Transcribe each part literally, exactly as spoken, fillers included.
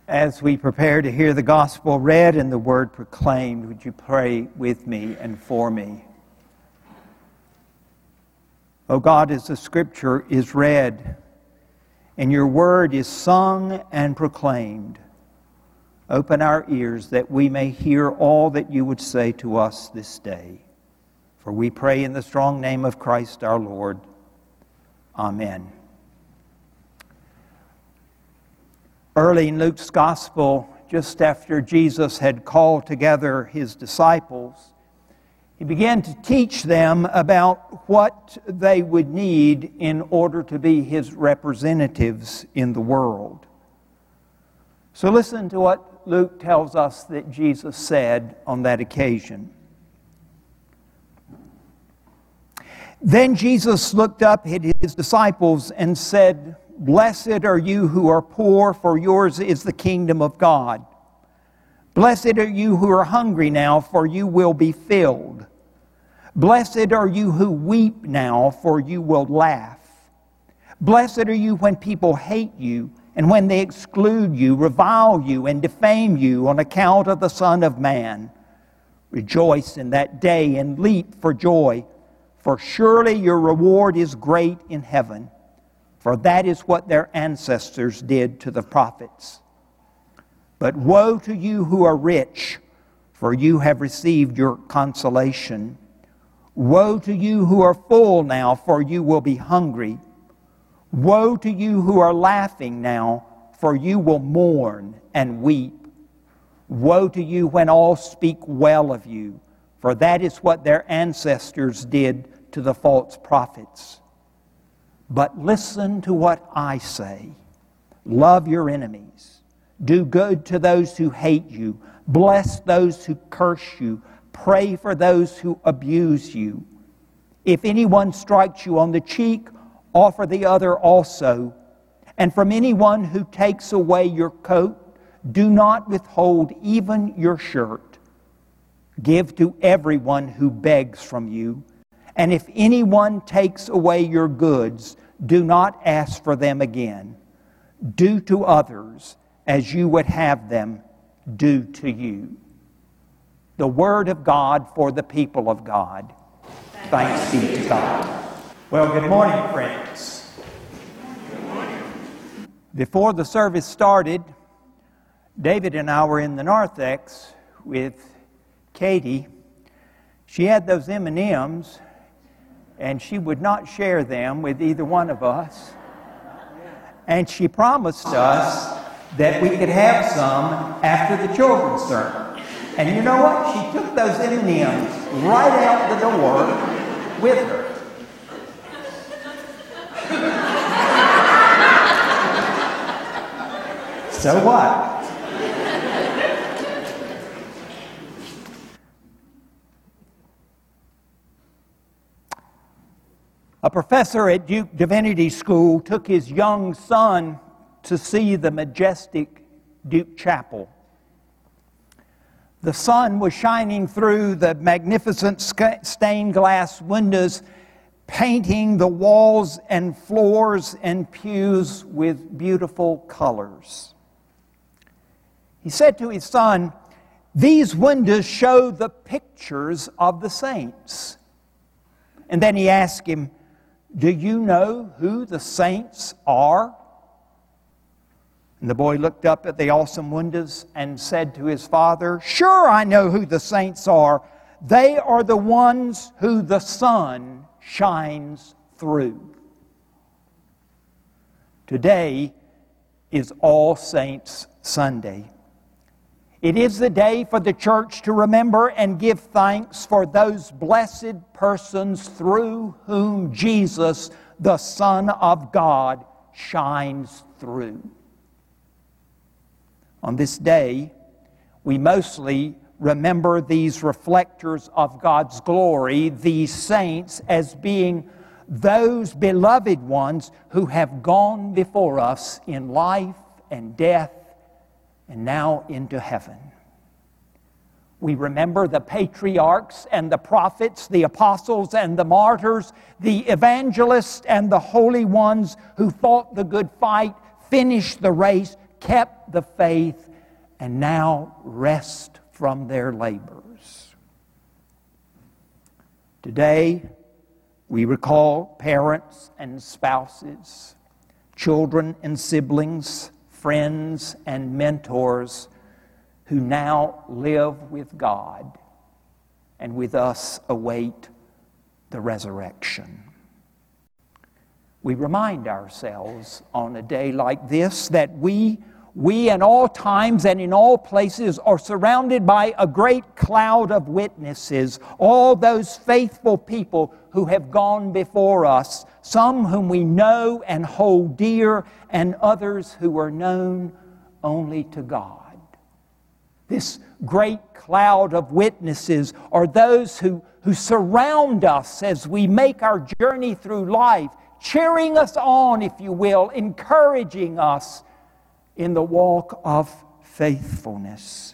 As we prepare to hear the gospel read and the word proclaimed, would you pray with me and for me? O God, as the scripture is read and your word is sung and proclaimed, open our ears that we may hear all that you would say to us this day. For we pray in the strong name of Christ our Lord. Amen. Early in Luke's gospel, just after Jesus had called together his disciples, he began to teach them about what they would need in order to be his representatives in the world. So listen to what Luke tells us that Jesus said on that occasion. Then Jesus looked up at his disciples and said, "Blessed are you who are poor, for yours is the kingdom of God. Blessed are you who are hungry now, for you will be filled. Blessed are you who weep now, for you will laugh. Blessed are you when people hate you, and when they exclude you, revile you, and defame you on account of the Son of Man. Rejoice in that day and leap for joy, for surely your reward is great in heaven. For that is what their ancestors did to the prophets. But woe to you who are rich, for you have received your consolation. Woe to you who are full now, for you will be hungry. Woe to you who are laughing now, for you will mourn and weep. Woe to you when all speak well of you, for that is what their ancestors did to the false prophets. But listen to what I say. Love your enemies. Do good to those who hate you. Bless those who curse you. Pray for those who abuse you. If anyone strikes you on the cheek, offer the other also. And from anyone who takes away your coat, do not withhold even your shirt. Give to everyone who begs from you. And if anyone takes away your goods, do not ask for them again. Do to others as you would have them do to you." The word of God for the people of God. Thanks be to God. Well, good morning, friends. Good morning. Before the service started, David and I were in the narthex with Katie. She had those M and M's, and she would not share them with either one of us. And she promised us that we could have some after the children's sermon. And you know what? She took those M and M's right out the door with her. So what? A professor at Duke Divinity School took his young son to see the majestic Duke Chapel. The sun was shining through the magnificent stained glass windows, painting the walls and floors and pews with beautiful colors. He said to his son, "These windows show the pictures of the saints." And then he asked him, "Do you know who the saints are?" And the boy looked up at the awesome windows and said to his father, "Sure, I know who the saints are. They are the ones who the sun shines through." Today is All Saints Sunday. It is the day for the church to remember and give thanks for those blessed persons through whom Jesus, the Son of God, shines through. On this day, we mostly remember these reflectors of God's glory, these saints, as being those beloved ones who have gone before us in life and death and now into heaven. We remember the patriarchs and the prophets, the apostles and the martyrs, the evangelists and the holy ones who fought the good fight, finished the race, kept the faith, and now rest from their labors. Today, we recall parents and spouses, children and siblings, friends and mentors who now live with God and with us await the resurrection. We remind ourselves on a day like this that we, we in all times and in all places are surrounded by a great cloud of witnesses, all those faithful people who have gone before us, some whom we know and hold dear, and others who are known only to God. This great cloud of witnesses are those who, who surround us as we make our journey through life, cheering us on, if you will, encouraging us in the walk of faithfulness.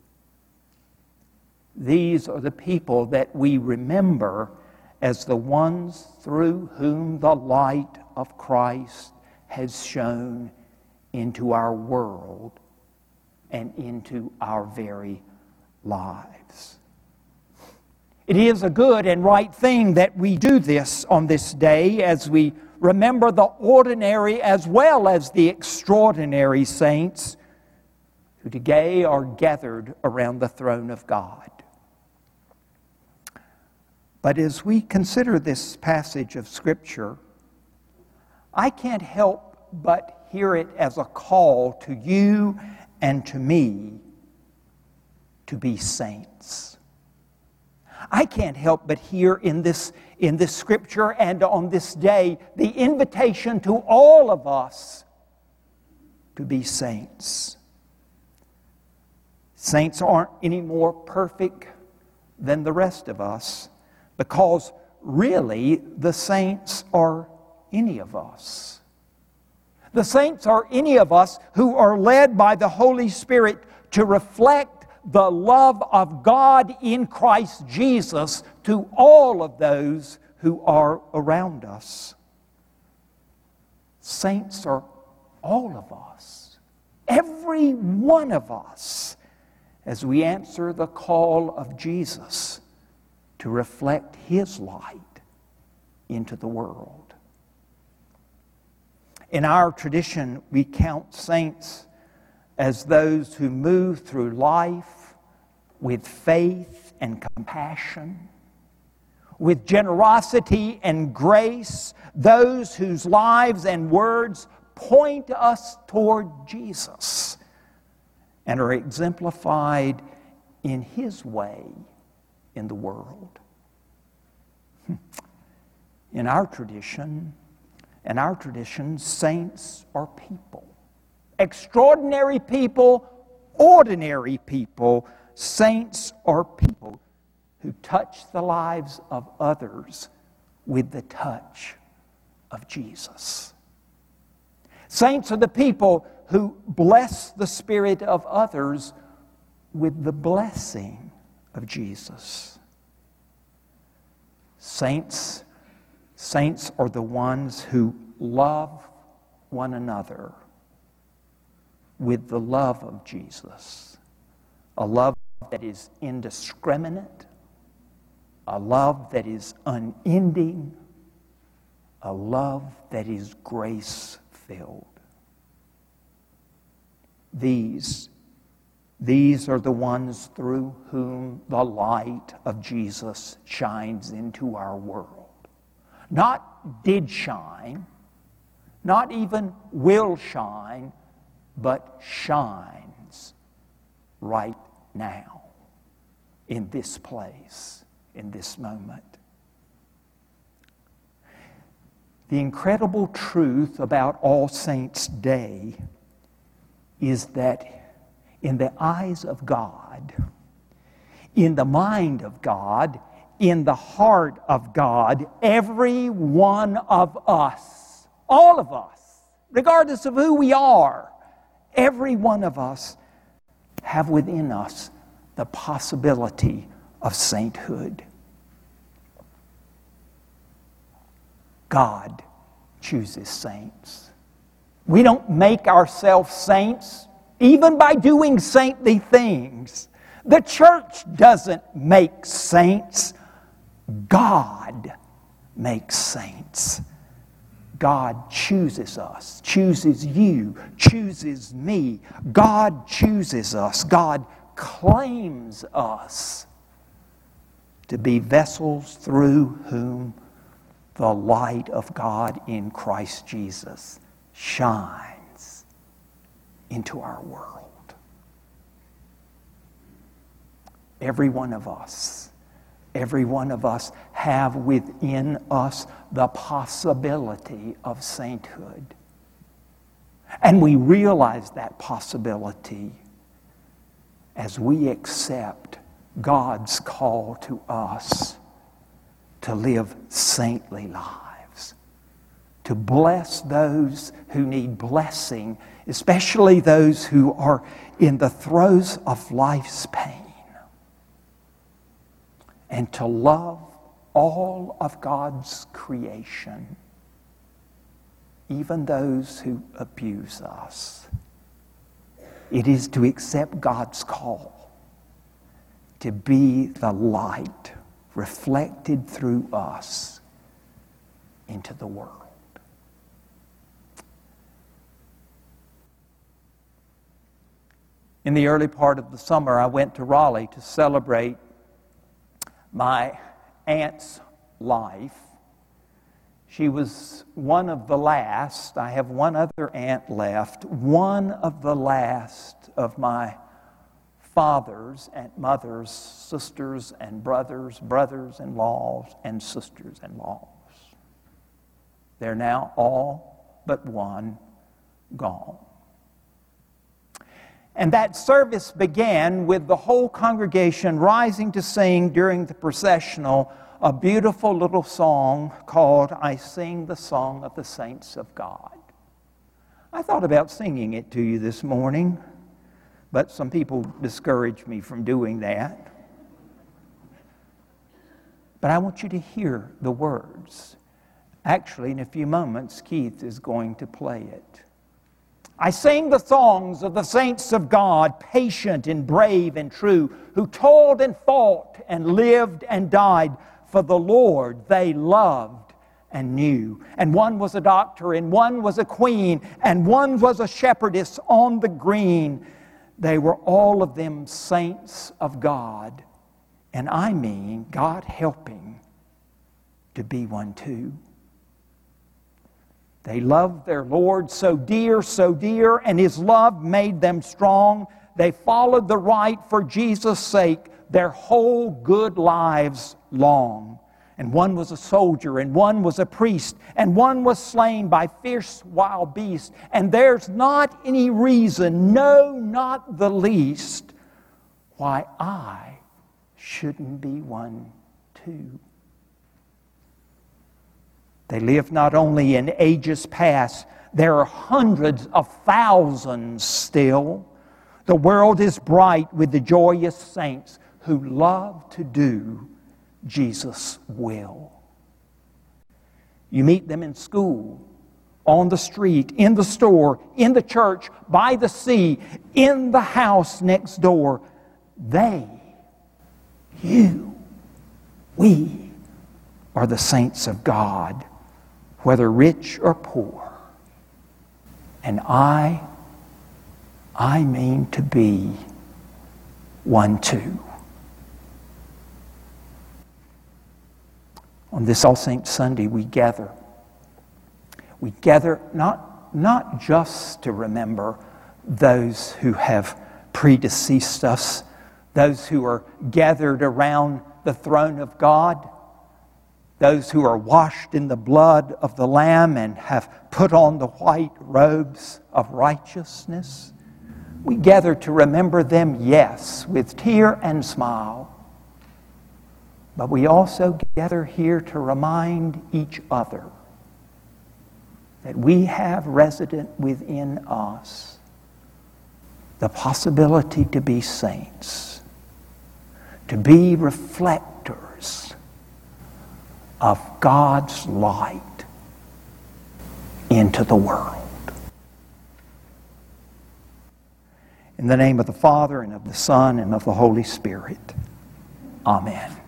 These are the people that we remember as the ones through whom the light of Christ has shone into our world and into our very lives. It is a good and right thing that we do this on this day as we remember the ordinary as well as the extraordinary saints who today are gathered around the throne of God. But as we consider this passage of Scripture, I can't help but hear it as a call to you and to me to be saints. I can't help but hear in this, in this Scripture and on this day the invitation to all of us to be saints. Saints aren't any more perfect than the rest of us, because really the saints are any of us. The saints are any of us who are led by the Holy Spirit to reflect the love of God in Christ Jesus to all of those who are around us. Saints are all of us, every one of us, as we answer the call of Jesus to reflect His light into the world. In our tradition, we count saints as those who move through life with faith and compassion, with generosity and grace, those whose lives and words point us toward Jesus and are exemplified in His way in the world. In our tradition, in our tradition, saints are people. Extraordinary people, ordinary people. Saints are people who touch the lives of others with the touch of Jesus. Saints are the people who bless the spirit of others with the blessing of Jesus. Saints, saints are the ones who love one another with the love of Jesus. A love that is indiscriminate, a love that is unending, a love that is grace-filled. These, these are the ones through whom the light of Jesus shines into our world. Not did shine, not even will shine, but shines right now, in this place, in this moment. The incredible truth about All Saints' Day is that in the eyes of God, in the mind of God, in the heart of God, every one of us, all of us, regardless of who we are, every one of us have within us the possibility of sainthood. God chooses saints. We don't make ourselves saints, even by doing saintly things. The church doesn't make saints. God makes saints. God chooses us, chooses you, chooses me. God chooses us. God claims us to be vessels through whom the light of God in Christ Jesus shines into our world. Every one of us, every one of us have within us the possibility of sainthood. And we realize that possibility as we accept God's call to us to live saintly lives, to bless those who need blessing, especially those who are in the throes of life's pain, and to love all of God's creation, even those who abuse us. It is to accept God's call to be the light reflected through us into the world. In the early part of the summer, I went to Raleigh to celebrate my aunt's life. She was one of the last. I have one other aunt left. One of the last of my fathers and mothers, sisters and brothers, brothers-in-laws and sisters-in-laws. They're now all but one gone. And that service began with the whole congregation rising to sing during the processional a beautiful little song called "I Sing the Song of the Saints of God." I thought about singing it to you this morning, but some people discouraged me from doing that. But I want you to hear the words. Actually, in a few moments, Keith is going to play it. I sing the songs of the saints of God, patient and brave and true, who toiled and fought and lived and died for the Lord they loved and knew. And one was a doctor, and one was a queen, and one was a shepherdess on the green. They were all of them saints of God, and I mean God helping to be one too. They loved their Lord so dear, so dear, and His love made them strong. They followed the right for Jesus' sake their whole good lives long. And one was a soldier, and one was a priest, and one was slain by fierce wild beasts. And there's not any reason, no, not the least, why I shouldn't be one too. They live not only in ages past, there are hundreds of thousands still. The world is bright with the joyous saints who love to do Jesus' will. You meet them in school, on the street, in the store, in the church, by the sea, in the house next door. They, you, we are the saints of God, whether rich or poor. And I, I mean to be one too. On this All Saints Sunday, we gather. We gather not, not just to remember those who have predeceased us, those who are gathered around the throne of God, those who are washed in the blood of the Lamb and have put on the white robes of righteousness. We gather to remember them, yes, with tear and smile. But we also gather here to remind each other that we have resident within us the possibility to be saints, to be reflectors of God's light into the world. In the name of the Father, and of the Son, and of the Holy Spirit. Amen.